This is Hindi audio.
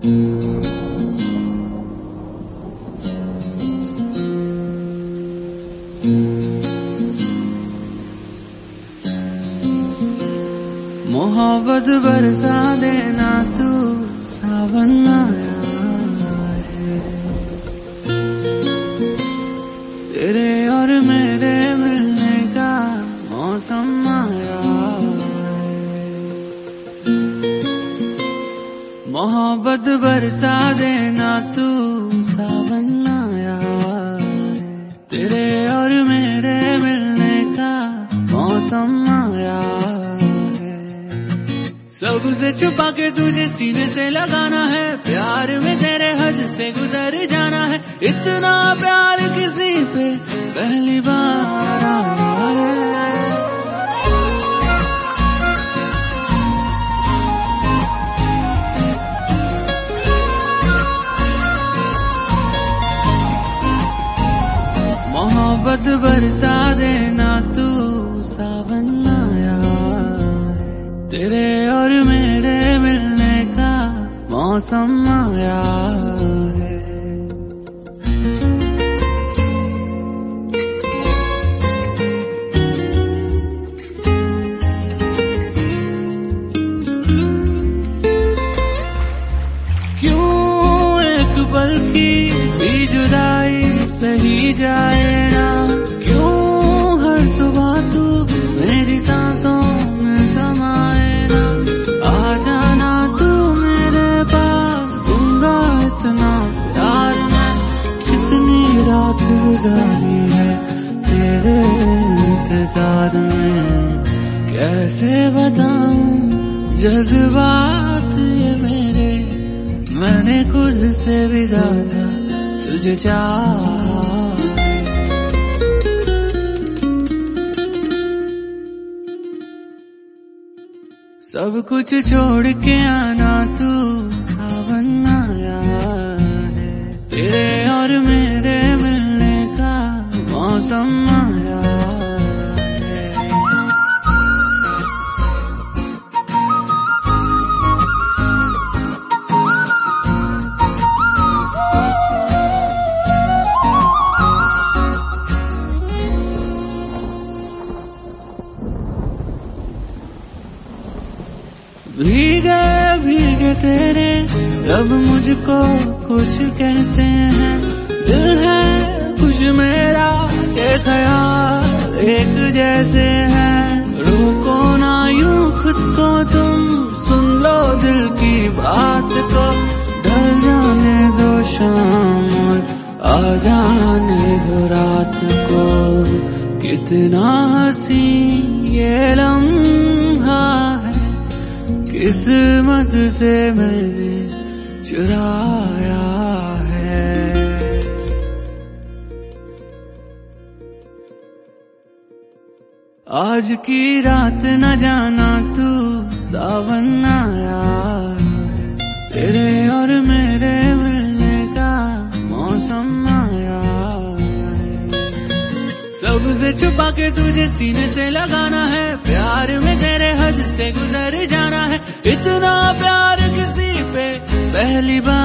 मोहब्बत बरसा देना तू सावन आया है, तेरे और मेरे मिलने का मौसम आया है। मोहब्बत बरसा देना तू सावन आया है, तेरे और मेरे मिलने का मौसम आया है। सबसे छुपा के तुझे सीने से लगाना है, प्यार में तेरे हद से गुजर जाना है। इतना प्यार किसी पे पहली बार आया है। मोहब्बत बरसा देना तू सावन आया है, तेरे और मेरे मिलने का मौसम आया है। क्यों एक पल की भी जुदाई सही जाए ना, क्यों हर सुबह तू मेरी सांसों में समाए ना। आ जाना तू मेरे पास, दूंगा इतना प्यार मैं। कितनी रात गुजारी है तेरे इंतजार में, कैसे बताऊं जज्बात ये मेरे। मैंने खुद से भी ज्यादा तुझे चाहा। सब कुछ छोड़ के आना तू सावन आया है, तेरे और मेरे मिलने का मौसम आया है। भीगे भीगे तेरे लब मुझको कुछ कहते हैं। दिल है कुछ मेरा, ये ख्याल एक जैसे हैं। रोको ना यूं खुद को तुम, सुन लो दिल की बात को। ढल जाने दो शाम और आ जाने दो रात को। कितना हंसी ये लम्हा है, किस्मत से मैंने चुराया है। आज की रात न जाना तू सावन आया है, तेरे और मेरे मिलने का मौसम आया है। सबसे छुपा के तुझे सीने से लगाना है, प्यार में तेरे हद से गुजर जाना है। इतना प्यार किसी पे पहली बार